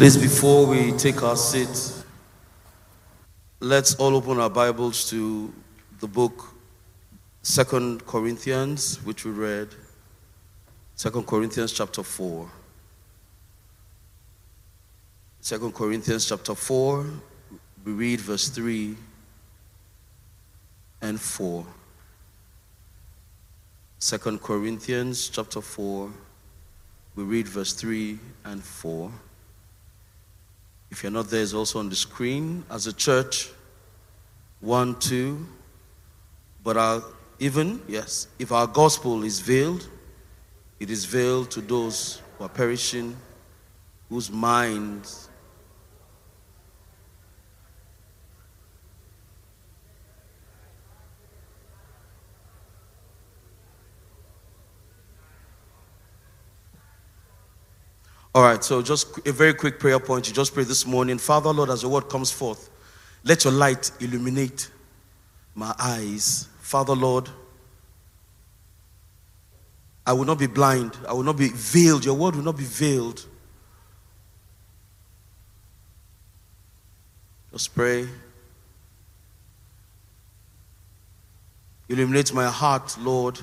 Please, before we take our seats, let's all open our Bibles to the book 2 Corinthians, which we read. 2 Corinthians chapter 4. 2 Corinthians chapter 4, we read verse 3 and 4. 2 Corinthians chapter 4, we read verse 3 and 4. If you're not there, it's also on the screen. As a church, 1, 2. But if our gospel is veiled, it is veiled to those who are perishing, whose minds All right, so just a very quick prayer point. You just pray this morning. Father, Lord, as your word comes forth, let your light illuminate my eyes. Father, Lord, I will not be blind. I will not be veiled. Your word will not be veiled. Just pray. Illuminate my heart, Lord.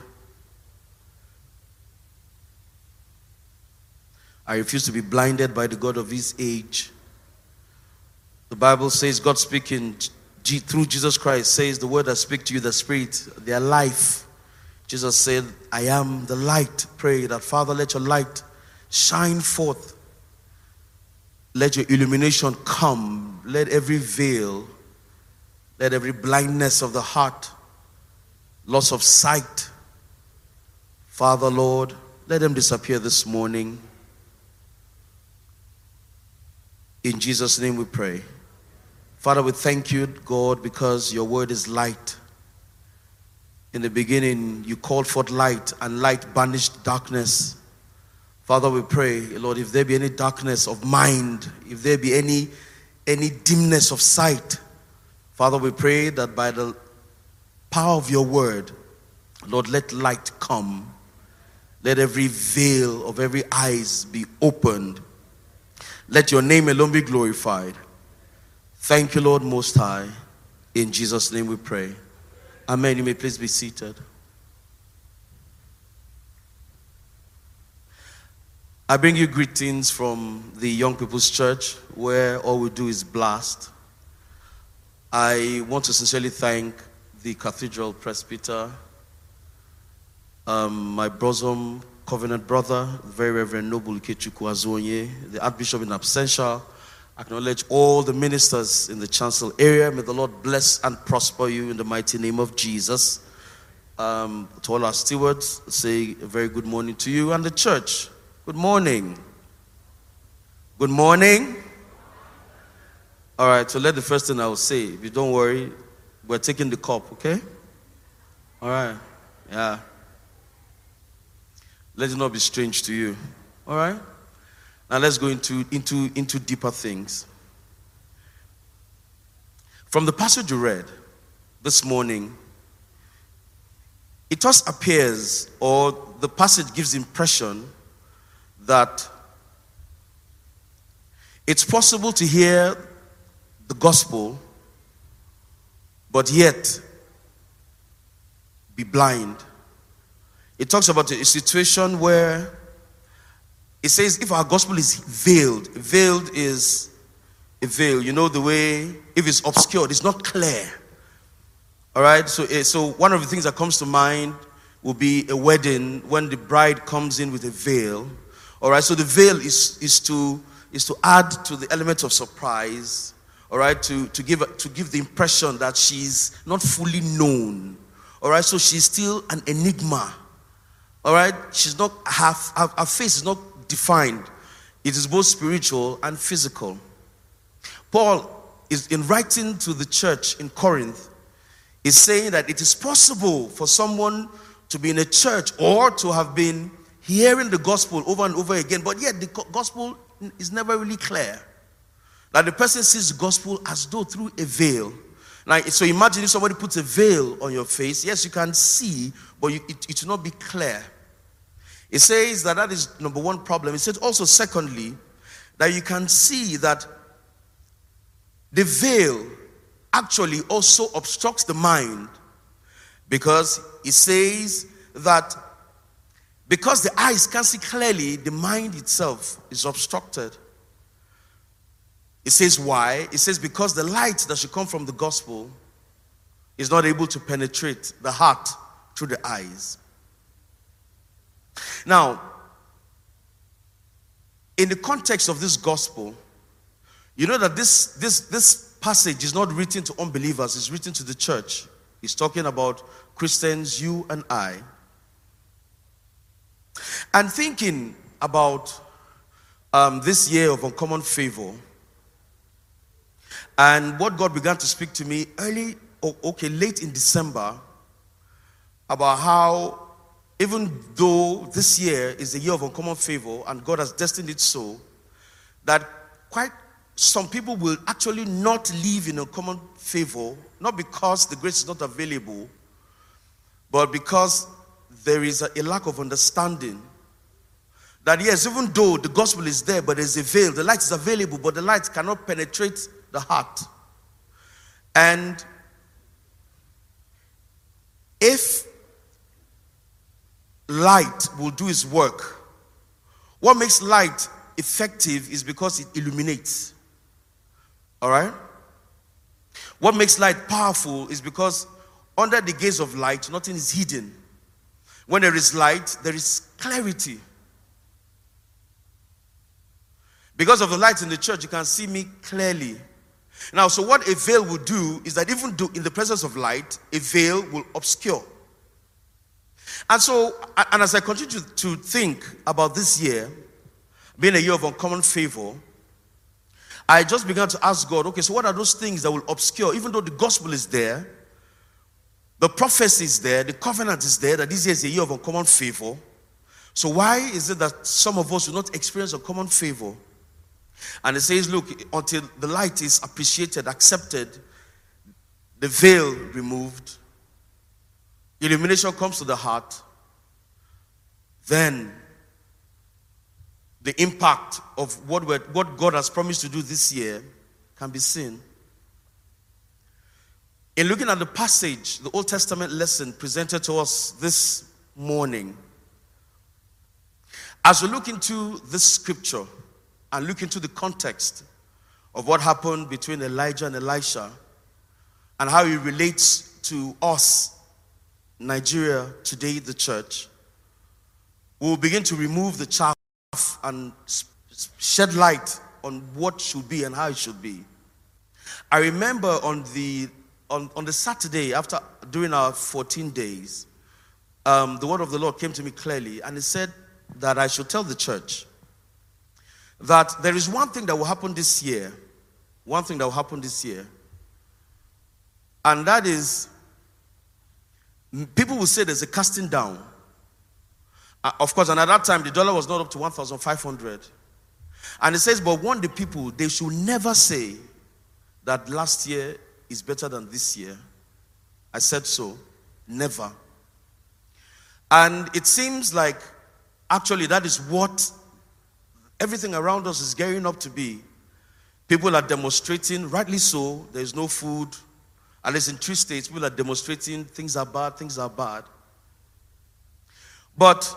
I refuse to be blinded by the God of this age. The Bible says, God speaking through Jesus Christ says, the word that speak to you, the Spirit, their life. Jesus said, I am the light. Pray that, Father, let your light shine forth. Let your illumination come. Let every veil, let every blindness of the heart, loss of sight, Father, Lord, let them disappear this morning. In Jesus' name we pray. Father, we thank you, God, because your word is light. In the beginning, you called forth light, and light banished darkness. Father, we pray, Lord, if there be any darkness of mind, if there be any dimness of sight, Father, we pray that by the power of your word, Lord, let light come. Let every veil of every eyes be opened. Let your name alone be glorified. Thank you, Lord Most High. In Jesus' name we pray. Amen. You may please be seated. I bring you greetings from the Young People's Church, where all we do is blast. I want to sincerely thank the Cathedral Presbyter, my bosom covenant brother, very Reverend Noble Ikechukwu Azonye, the Archbishop in absentia. Acknowledge all the ministers in the chancel area. May the Lord bless and prosper you in the mighty name of Jesus. To all our stewards, say a very good morning to you and the church. Good morning. Good morning. All right, so let the first thing I will say, if you don't worry, we're taking the cup, okay? All right, yeah. Let it not be strange to you. All right? Now let's go into deeper things. From the passage you read this morning, it just appears, or the passage gives the impression that it's possible to hear the gospel, but yet be blind. It talks about a situation where it says if our gospel is veiled is a veil. You know the way, if it's obscured, it's not clear. All right, so one of the things that comes to mind will be a wedding when the bride comes in with a veil. All right, so the veil is to add to the element of surprise. All right, to give the impression that she's not fully known. All right, so she's still an enigma. All right, she's not her face is not defined. It is both spiritual and physical. Paul is in writing to the church in Corinth is saying that it is possible for someone to be in a church or to have been hearing the gospel over and over again, but yet the gospel is never really clear. That the person sees the gospel as though through a veil. Now, so imagine if somebody puts a veil on your face. Yes, you can see, but it will not be clear. It says that is number one problem. It says also, secondly, that you can see that the veil actually also obstructs the mind, because it says that because the eyes can't see clearly, the mind itself is obstructed. It says why? It says because the light that should come from the gospel is not able to penetrate the heart through the eyes. Now, in the context of this gospel, you know that this passage is not written to unbelievers, it's written to the church. It's talking about Christians, you and I. And thinking about this year of uncommon favor, and what God began to speak to me late in December, about how even though this year is the year of uncommon favor and God has destined it so, that quite some people will actually not live in uncommon favor, not because the grace is not available, but because there is a lack of understanding. That yes, even though the gospel is there, but there's a veil, the light is available, but the light cannot penetrate the heart. And if light will do its work, what makes light effective is because it illuminates. All right? What makes light powerful is because under the gaze of light, nothing is hidden. When there is light, there is clarity. Because of the light in the church, you can see me clearly. Now, so what a veil will do is that even though in the presence of light, a veil will obscure. And so, and as I continue to think about this year, being a year of uncommon favor, I just began to ask God, okay, so what are those things that will obscure? Even though the gospel is there, the prophecy is there, the covenant is there, that this year is a year of uncommon favor. So why is it that some of us will not experience uncommon favor? And it says, look, until the light is appreciated, accepted, the veil removed, illumination comes to the heart, then the impact of what God has promised to do this year can be seen. In looking at the passage, the Old Testament lesson presented to us this morning, as we look into this scripture and look into the context of what happened between Elijah and Elisha and how it relates to us, Nigeria, today, the church, we will begin to remove the chaff and shed light on what should be and how it should be. I remember on the Saturday after during our 14 days, the word of the Lord came to me clearly, and it said that I should tell the church that there is one thing that will happen this year, and that is people will say there's a casting down. Of course, and at that time the dollar was not up to 1,500, and it says, but warn the people, they should never say that last year is better than this year. I said so. Never. And it seems like actually that is what everything around us is gearing up to be. People are demonstrating, rightly so, there is no food. At least in 3 states, people are demonstrating things are bad. But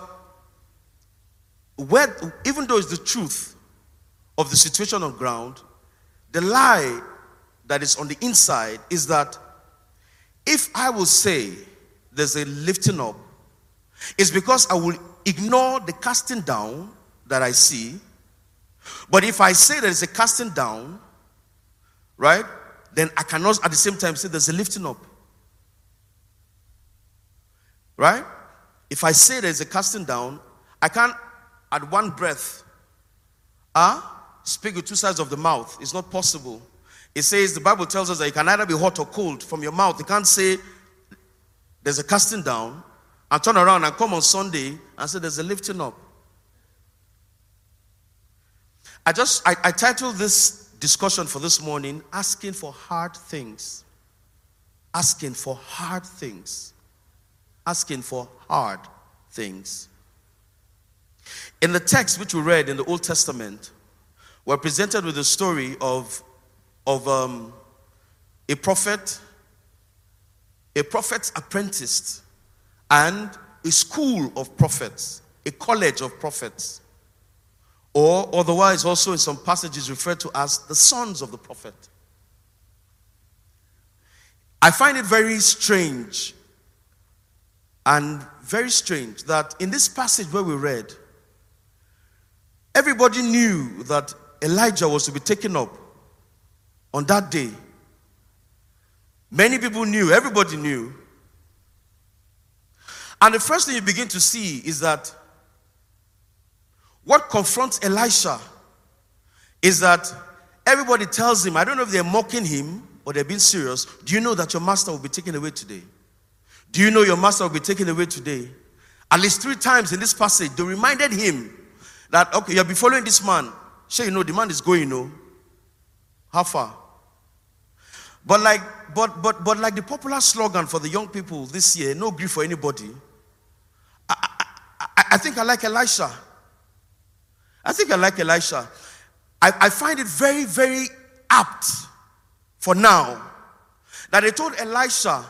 even though it's the truth of the situation on ground, the lie that is on the inside is that if I will say there's a lifting up, it's because I will ignore the casting down that I see. But if I say there's a casting down, right, then I cannot at the same time say there's a lifting up. Right? If I say there's a casting down, I can't at one breath speak with 2 sides of the mouth. It's not possible. It says, the Bible tells us that you can either be hot or cold from your mouth. You can't say there's a casting down and turn around and come on Sunday and say there's a lifting up. I titled this discussion for this morning, Asking for Hard Things. Asking for hard things. Asking for hard things. In the text which we read in the Old Testament, we're presented with the story of a prophet's apprentice, and a school of prophets, a college of prophets, or otherwise also in some passages referred to as the sons of the prophet. I find it very strange that in this passage where we read, everybody knew that Elijah was to be taken up on that day. Many people knew, everybody knew. And the first thing you begin to see is that what confronts Elisha is that everybody tells him, I don't know if they're mocking him or they're being serious, do you know that your master will be taken away today? Do you know your master will be taken away today? At least 3 times in this passage, they reminded him that, okay, you'll be following this man. Sure, you know, the man is going, you know. How far? But like the popular slogan for the young people this year, no grief for anybody. I think I like Elisha. I find it very, very apt for now that they told Elisha,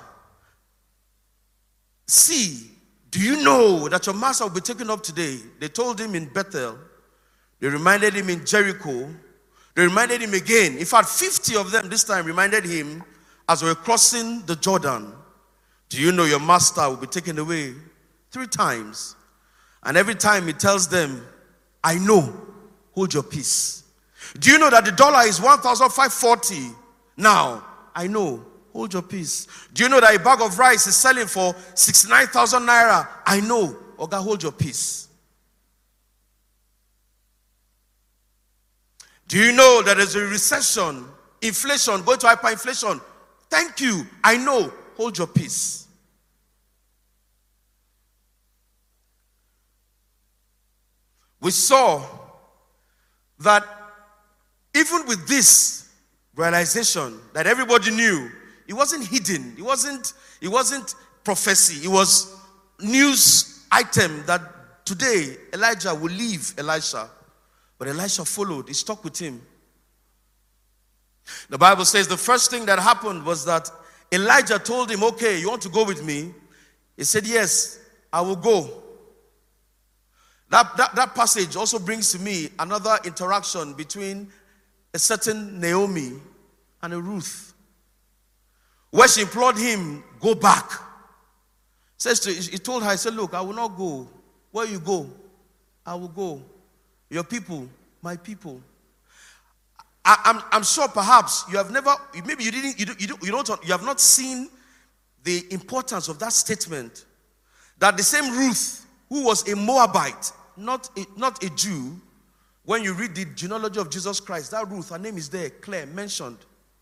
see, do you know that your master will be taken up today? They told him in Bethel. They reminded him in Jericho. They reminded him again. In fact, 50 of them this time reminded him as they were crossing the Jordan. Do you know your master will be taken away? 3 times. And every time he tells them, I know, hold your peace. Do you know that the dollar is 1,540 now? I know, hold your peace. Do you know that a bag of rice is selling for 69,000 naira? I know, Oga, hold your peace. Do you know that there's a recession, inflation, going to hyperinflation? Thank you, I know, hold your peace. We saw that even with this realization that everybody knew, it wasn't hidden, it wasn't prophecy, it was news item that today Elijah will leave Elisha. But Elisha followed, he stuck with him. The Bible says the first thing that happened was that Elijah told him, okay, you want to go with me? He said, yes, I will go. That passage also brings to me another interaction between a certain Naomi and a Ruth, where she implored him, go back. He told her, he said, look, I will not go. Where you go, I will go. Your people, my people. I'm sure perhaps you have never, maybe you have not seen the importance of that statement, that the same Ruth, who was a Moabite, not a Jew, when you read the genealogy of Jesus Christ, that Ruth, her name is there, Claire, mentioned.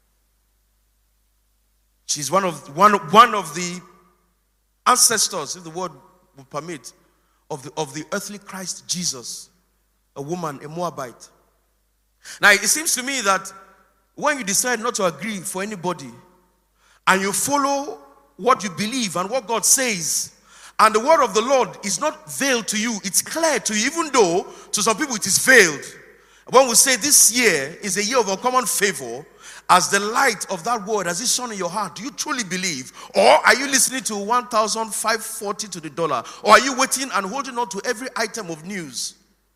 She's one of the ancestors, if the word would permit, of the earthly Christ Jesus, a woman, a Moabite. Now, it seems to me that when you decide not to agree for anybody, and you follow what you believe and what God says, and the word of the Lord is not veiled to you, it's clear to you, even though to some people it is veiled. When we say this year is a year of uncommon favor, as the light of that word, as it shone in your heart, do you truly believe? Or are you listening to 1,540 to the dollar? Or are you waiting and holding on to every item of news?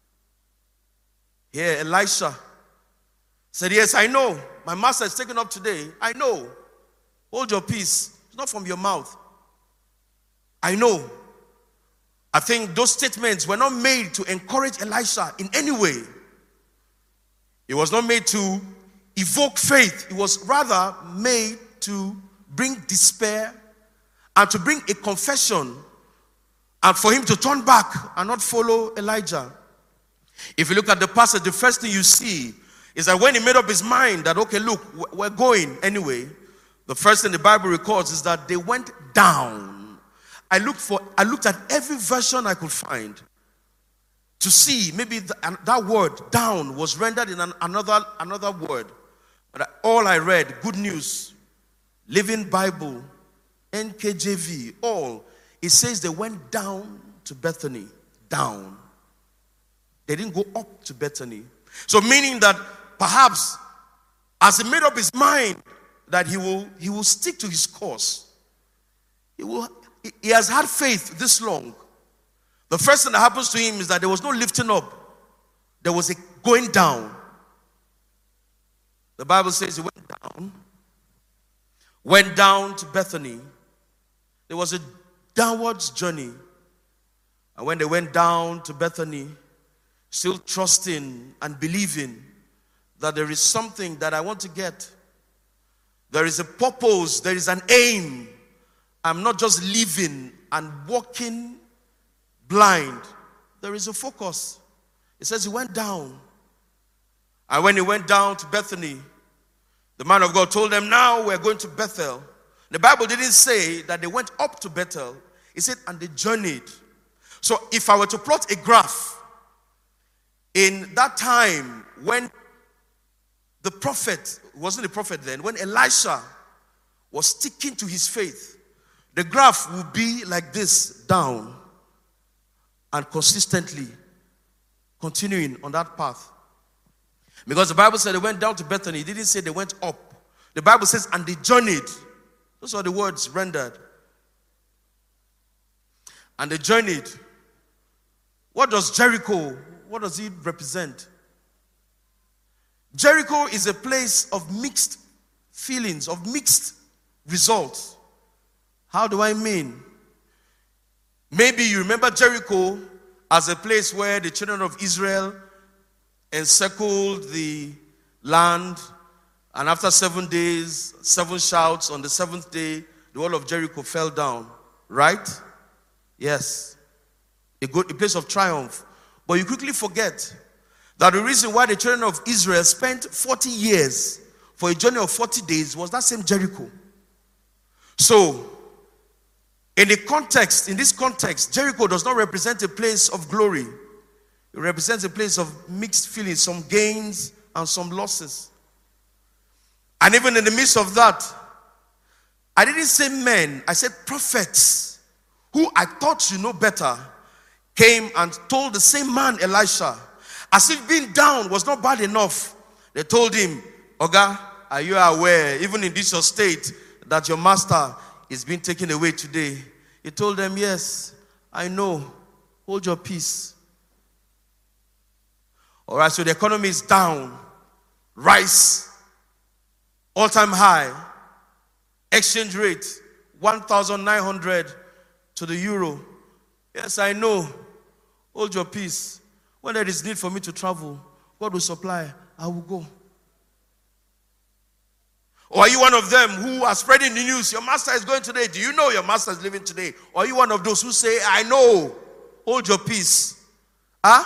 Here, Elisha said, yes, I know. My master is taken up today. I know. Hold your peace. It's not from your mouth. I know. I think those statements were not made to encourage Elisha in any way. It was not made to evoke faith. It was rather made to bring despair and to bring a confession and for him to turn back and not follow Elijah. If you look at the passage, the first thing you see is that when he made up his mind that, okay, look, we're going anyway, the first thing the Bible records is that they went down. I looked at every version I could find to see maybe that word down was rendered in another word. But all I read, Good News, Living Bible, NKJV, all, it says they went down to Bethany. Down. They didn't go up to Bethany. So meaning that perhaps as he made up his mind that he will stick to his course. He has had faith this long. The first thing that happens to him is that there was no lifting up. There was a going down. The Bible says he went down to Bethany. There was a downwards journey. And when they went down to Bethany, still trusting and believing that there is something that I want to get. There is a purpose. There is an aim. I'm not just living and walking blind. There is a focus. It says he went down. And when he went down to Bethany, the man of God told them, now we're going to Bethel. The Bible didn't say that they went up to Bethel. It said, and they journeyed. So if I were to plot a graph, in that time when the prophet, wasn't a prophet then, when Elisha was sticking to his faith, the graph would be like this, down, and consistently continuing on that path. Because the Bible said they went down to Bethany. It didn't say they went up. The Bible says, and they journeyed. Those are the words rendered. And they journeyed. What does Jericho, what does it represent? Jericho is a place of mixed feelings, of mixed results. How do I mean? Maybe you remember Jericho as a place where the children of Israel encircled the land, and after 7 days, 7 shouts, on the 7th day, the wall of Jericho fell down. Right? Yes. A place of triumph. But you quickly forget that the reason why the children of Israel spent 40 years for a journey of 40 days was that same Jericho. So, in this context, Jericho does not represent a place of glory. It represents a place of mixed feelings, some gains and some losses. And even in the midst of that, I didn't say men, I said prophets, who I thought you know better, came and told the same man, Elisha, as if being down was not bad enough. They told him, Oga, are you aware, even in this your state, that your master is being taken away today? He told them, yes, I know. Hold your peace. All right, so the economy is down. Rice, all-time high. Exchange rate, 1,900 to the euro. Yes, I know. Hold your peace. When there is need for me to travel, God will supply. I will go. Or are you one of them who are spreading the news? Your master is going today. Do you know your master is leaving today? Or are you one of those who say, I know. Hold your peace. Huh?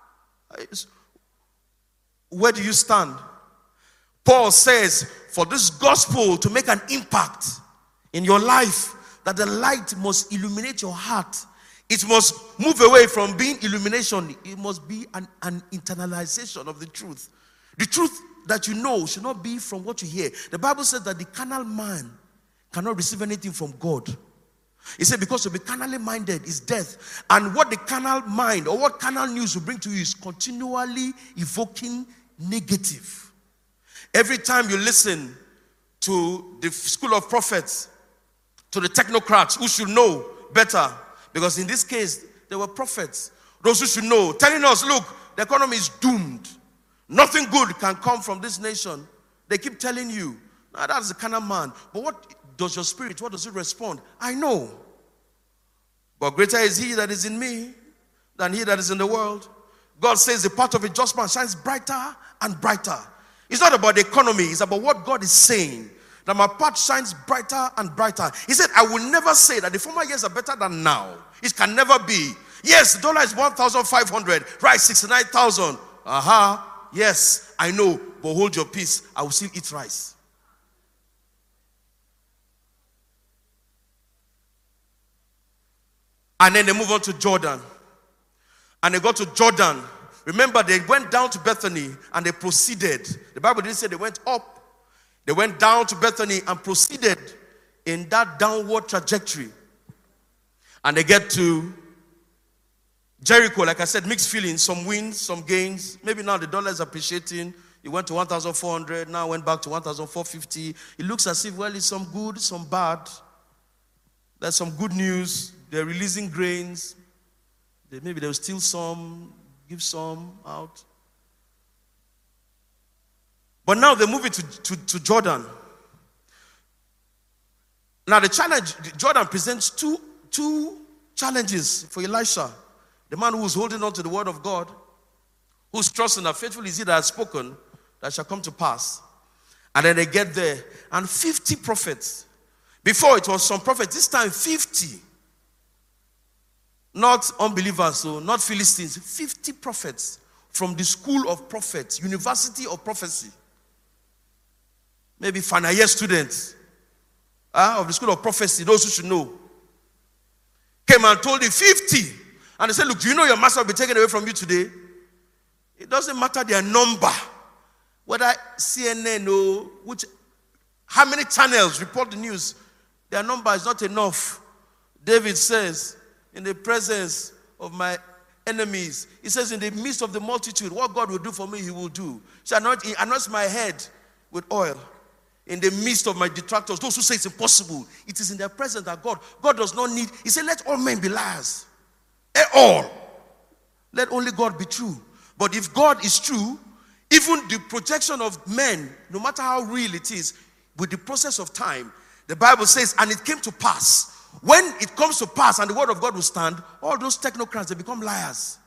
Where do you stand? Paul says, for this gospel to make an impact in your life, that the light must illuminate your heart. It must move away from being illumination. It must be an internalization of the truth. The truth that you know should not be from what you hear. The Bible says that the carnal man cannot receive anything from God. It said because to be carnally minded is death. And what the carnal mind or what carnal news will bring to you is continually evoking negative. Every time you listen to the school of prophets, to the technocrats who should know better, because in this case, there were prophets, those who should know, telling us, look, the economy is doomed. Nothing good can come from this nation. They keep telling you, now that's the carnal man. But what does your spirit, what does it respond? I know. But greater is he that is in me than he that is in the world. God says the path of a just man shines brighter and brighter. It's not about the economy. It's about what God is saying. That my path shines brighter and brighter. He said, I will never say that the former years are better than now. It can never be. Yes, the dollar is 1,500. Right, 69,000. Aha. Yes, I know. But hold your peace. I will still eat rice. And then they move on to Jordan. And they got to Jordan. Remember, they went down to Bethany and they proceeded. The Bible didn't say they went up. They went down to Bethany and proceeded in that downward trajectory. And they get to Jericho, like I said, mixed feelings, some wins, some gains. Maybe now the dollar is appreciating. It went to 1,400, now went back to 1,450. It looks as if, well, it's some good, some bad. There's some good news. They're releasing grains. Maybe they'll steal some, give some out. But now they move it to Jordan. Now the challenge, Jordan presents two challenges for Elisha. The man who is holding on to the word of God, who's trusting that faithful is he that has spoken, that shall come to pass. And then they get there, and 50 prophets. Before it was some prophets, this time 50. Not unbelievers, so not Philistines. 50 prophets from the school of prophets, University of Prophecy. Maybe final year students of the school of prophecy, those who should know. Came and told the 50. And they said, look, do you know your master will be taken away from you today? It doesn't matter their number. Whether CNN or how many channels report the news, their number is not enough. David says, in the presence of my enemies, he says, in the midst of the multitude, what God will do for me, he will do. He anoints my head with oil. In the midst of my detractors, those who say it's impossible, it is in their presence that God does not need. He said, let all men be liars. All. Let only God be true. But if God is true, even the projection of men, no matter how real it is, with the process of time, the Bible says, and it came to pass. When it comes to pass and the word of God will stand, all those technocrats, they become liars.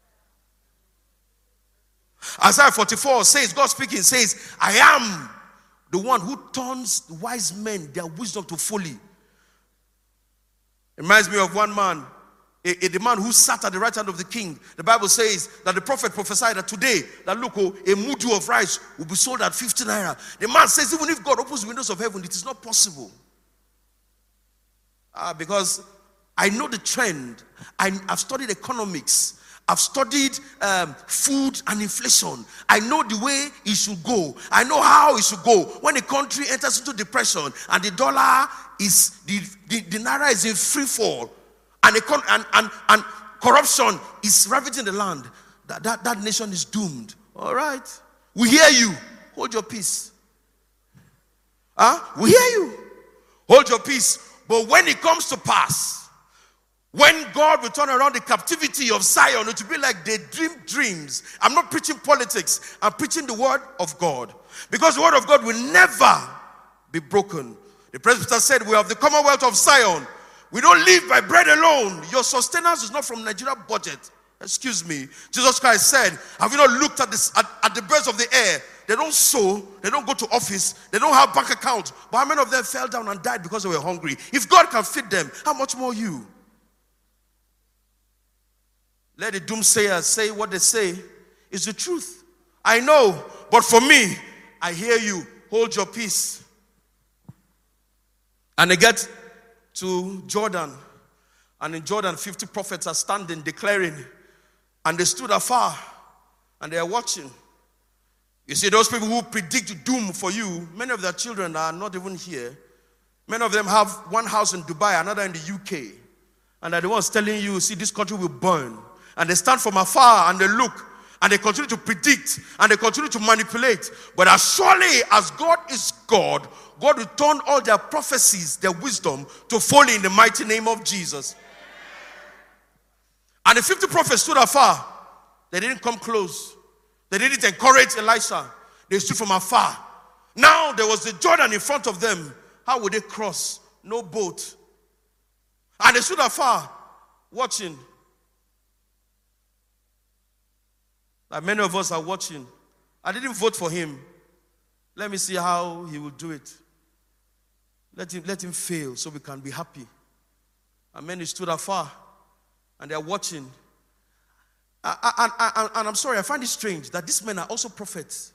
Isaiah 44 says, God speaking says, I am the one who turns wise men, their wisdom to folly. It reminds me of one man, the man who sat at the right hand of the king. The Bible says that the prophet prophesied that today, that look, a mudu of rice will be sold at 50 naira. The man says, even if God opens the windows of heaven, it is not possible. Because I know the trend. I've studied economics. I've studied food and inflation. I know the way it should go. I know how it should go. When a country enters into depression and the dollar is, the naira is in free fall, and corruption is ravaging the land, that nation is doomed. All right. We hear you. Hold your peace. We hear you. Hold your peace. But when it comes to pass, when God will turn around the captivity of Zion, it will be like they dream dreams. I'm not preaching politics. I'm preaching the word of God. Because the word of God will never be broken. The presbyter said, we have the commonwealth of Zion. We don't live by bread alone. Your sustenance is not from Nigeria budget. Excuse me. Jesus Christ said, have you not looked at the birds of the air? They don't sow. They don't go to office. They don't have bank accounts. But how many of them fell down and died because they were hungry? If God can feed them, how much more you? Let the doomsayers say what they say is the truth. I know, but for me, I hear you. Hold your peace. And they get to Jordan. And in Jordan, 50 prophets are standing, declaring. And they stood afar. And they are watching. You see, those people who predict doom for you, many of their children are not even here. Many of them have one house in Dubai, another in the UK. And they're the ones telling you, see, this country will burn. And they stand from afar and they look. And they continue to predict. And they continue to manipulate. But as surely as God is God, God will turn all their prophecies, their wisdom, to folly in the mighty name of Jesus. And the 50 prophets stood afar. They didn't come close. They didn't encourage Elisha. They stood from afar. Now there was the Jordan in front of them. How would they cross? No boat. And they stood afar, watching. Like many of us are watching. I didn't vote for him. Let me see how he will do it. Let him fail so we can be happy. And many stood afar and they're watching. And I'm sorry, I find it strange that these men are also prophets.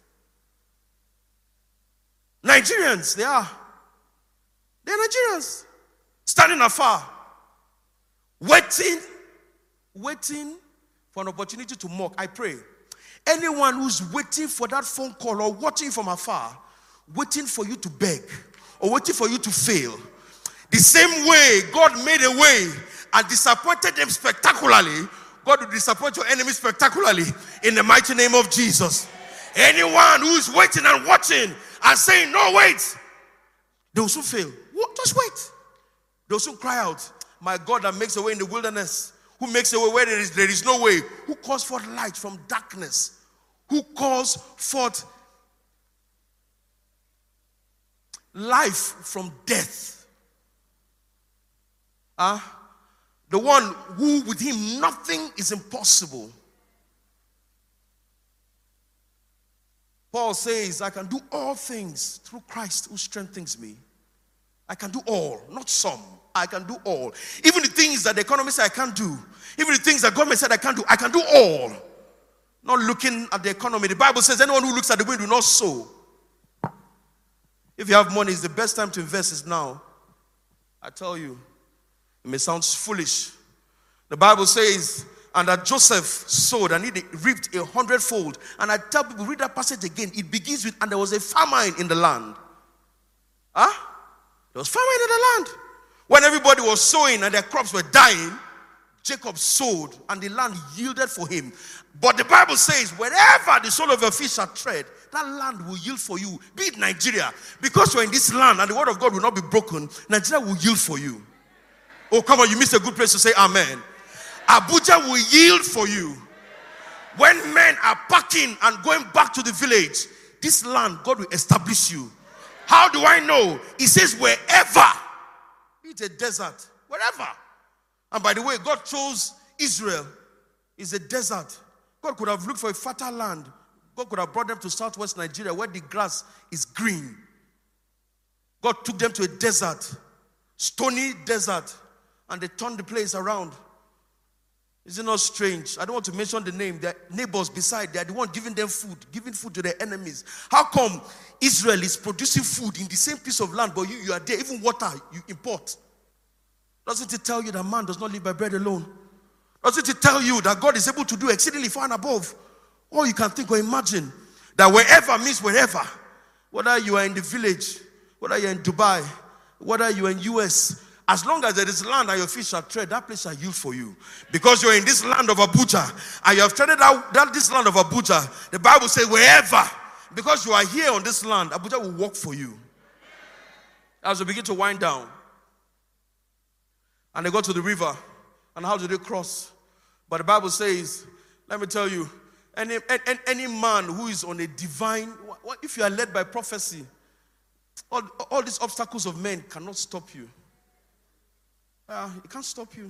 Nigerians, they are. They're Nigerians. Standing afar. Waiting for an opportunity to mock. I pray. Anyone who's waiting for that phone call or watching from afar, waiting for you to beg or waiting for you to fail. The same way God made a way and disappointed them spectacularly, God will disappoint your enemies spectacularly in the mighty name of Jesus. Anyone who is waiting and watching and saying, no, wait, they will soon fail. Just wait. They will soon cry out, my God that makes a way in the wilderness, who makes a way where there is no way, who calls forth light from darkness, who calls forth life from death. The one who with him nothing is impossible. Paul says, I can do all things through Christ who strengthens me. I can do all, not some. I can do all. Even the things that the economy said I can't do, even the things that government said I can't do all. Not looking at the economy. The Bible says anyone who looks at the wind will not sow. If you have money, it's the best time to invest is now. I tell you, it may sound foolish. The Bible says, and that Joseph sowed and he reaped 100-fold. And I tell people, read that passage again. It begins with, and there was a famine in the land. There was famine in the land. When everybody was sowing and their crops were dying, Jacob sowed and the land yielded for him. But the Bible says, wherever the sole of your feet shall tread, that land will yield for you. Be it Nigeria. Because you're in this land and the word of God will not be broken, Nigeria will yield for you. Oh, come on, you missed a good place to say amen. Abuja will yield for you. When men are packing and going back to the village, this land, God will establish you. How do I know? He says wherever. It's a desert. Wherever. And by the way, God chose Israel. It's a desert. God could have looked for a fertile land. God could have brought them to southwest Nigeria where the grass is green. God took them to a desert. Stony desert. And they turned the place around. Is it not strange? I don't want to mention the name. Their neighbors beside, they are the one giving them food, giving food to their enemies. How come Israel is producing food in the same piece of land, but you are there, even water you import? Doesn't it tell you that man does not live by bread alone? Doesn't it tell you that God is able to do exceedingly far and above all you can think or imagine? That wherever means wherever. Whether you are in the village, whether you are in Dubai, whether you are in US, as long as there is land and your feet shall tread, that place shall yield for you. Because you're in this land of Abuja, and you have treaded out this land of Abuja, the Bible says wherever, because you are here on this land, Abuja will work for you. As we begin to wind down, and they go to the river, and how do they cross? But the Bible says, let me tell you, any man who is on a divine, if you are led by prophecy, all these obstacles of men cannot stop you. It can't stop you.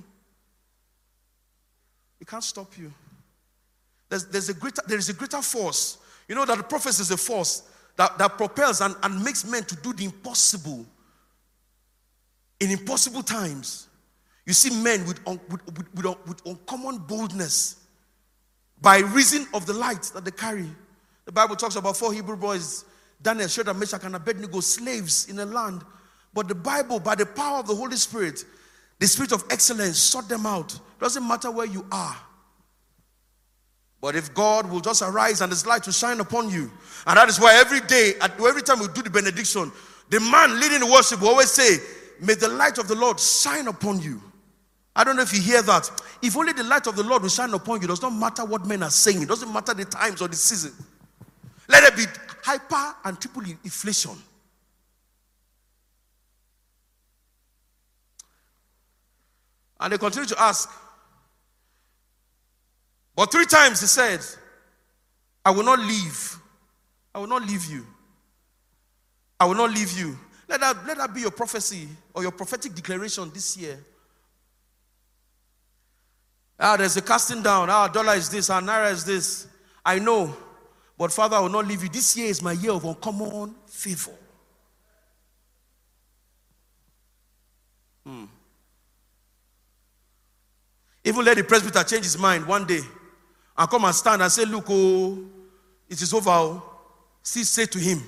It can't stop you. There is a greater force. You know that the prophecy is a force that propels and makes men to do the impossible. In impossible times, you see men with uncommon boldness by reason of the light that they carry. The Bible talks about 4 Hebrew boys, Daniel, Shadrach, Meshach, and Abednego, slaves in a land. But the Bible, by the power of the Holy Spirit, the spirit of excellence, sort them out. Doesn't matter where you are. But if God will just arise and his light will shine upon you. And that is why every day, every time we do the benediction, the man leading the worship will always say, may the light of the Lord shine upon you. I don't know if you hear that. If only the light of the Lord will shine upon you, it does not matter what men are saying. It doesn't matter the times or the season. Let it be hyper and triple inflation. And they continue to ask. But 3 times he said, I will not leave. I will not leave you. I will not leave you. Let that be your prophecy or your prophetic declaration this year. There's a casting down. Dollar is this. Naira is this. I know. But Father, I will not leave you. This year is my year of uncommon favor. Even let the presbyter change his mind one day and come and stand and say, look, oh, it is over. See, say to him,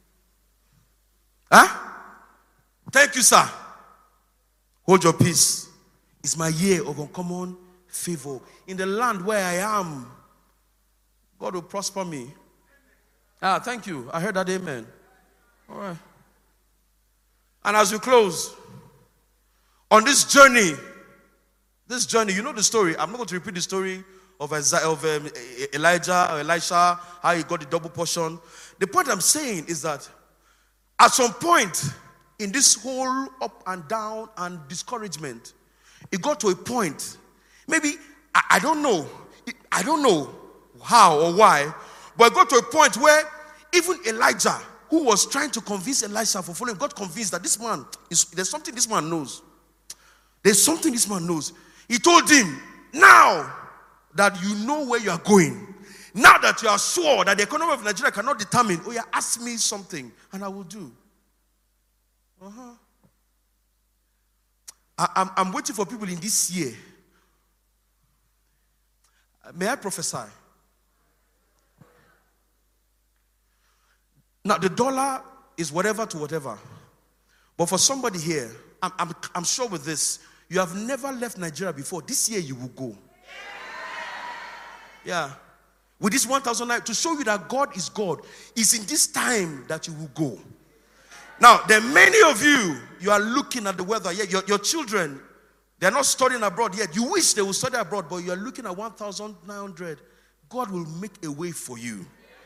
thank you, sir. Hold your peace. It's my year of uncommon favor. In the land where I am, God will prosper me. Thank you. I heard that, amen. All right. And as we close, on this journey This journey, you know the story. I'm not going to repeat the story of Elijah or Elisha, how he got the double portion. The point I'm saying is that at some point in this whole up and down and discouragement, it got to a point, maybe, I don't know how or why, but it got to a point where even Elijah, who was trying to convince Elisha for following, got convinced that there's something this man knows. There's something this man knows. He told him, now that you know where you are going, now that you are sure that the economy of Nigeria cannot determine, oh yeah, ask me something and I will do. I'm waiting for people in this year. May I prophesy? Now the dollar is whatever to whatever. But for somebody here, I'm sure with this, you have never left Nigeria before. This year you will go. Yeah. With this 1,000 naira, to show you that God is God, it's in this time that you will go. Now, there are many of you are looking at the weather. Yeah, your children, they're not studying abroad yet. You wish they would study abroad, but you are looking at 1,900. God will make a way for you.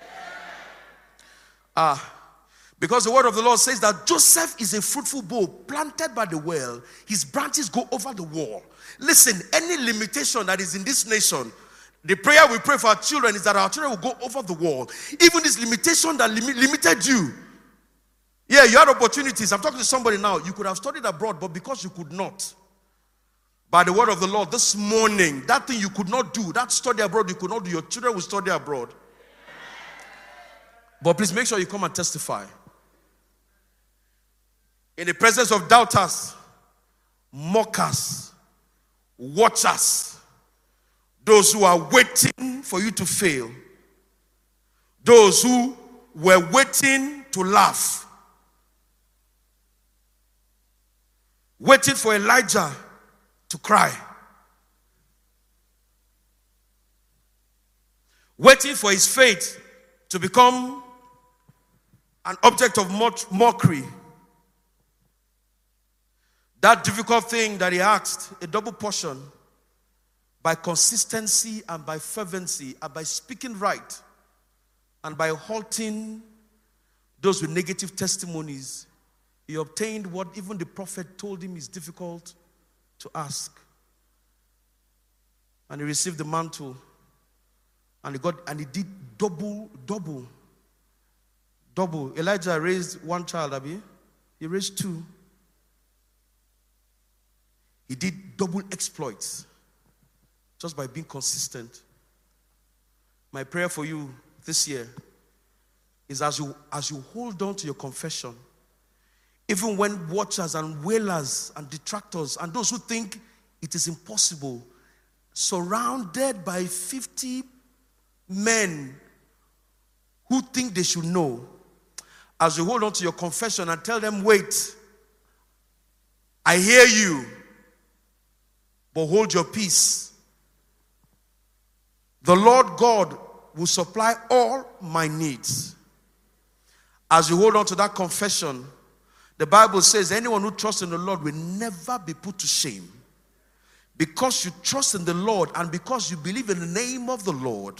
Because the word of the Lord says that Joseph is a fruitful bough planted by the well. His branches go over the wall. Listen, any limitation that is in this nation, the prayer we pray for our children is that our children will go over the wall. Even this limitation that limited you. Yeah, you had opportunities. I'm talking to somebody now. You could have studied abroad, but because you could not, by the word of the Lord this morning, that thing you could not do, that study abroad you could not do, your children will study abroad. But please make sure you come and testify. In the presence of doubters, mockers, watchers, those who are waiting for you to fail, those who were waiting to laugh, waiting for Elijah to cry, waiting for his faith to become an object of mockery. That difficult thing that he asked, a double portion, by consistency and by fervency and by speaking right and by halting those with negative testimonies, he obtained what even the prophet told him is difficult to ask. And he received the mantle. And he did double. Elijah raised one child, Abi. He raised two. He did double exploits just by being consistent. My prayer for you this year is as you hold on to your confession, even when watchers and wailers and detractors and those who think it is impossible, surrounded by 50 men who think they should know, as you hold on to your confession and tell them, wait, I hear you, but hold your peace. The Lord God will supply all my needs. As you hold on to that confession, the Bible says anyone who trusts in the Lord will never be put to shame. Because you trust in the Lord and because you believe in the name of the Lord,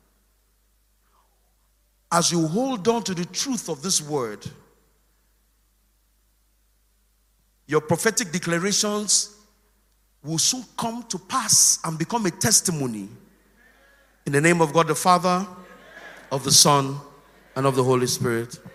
as you hold on to the truth of this word, your prophetic declarations will soon come to pass and become a testimony. In the name of God the Father, of the Son, and of the Holy Spirit.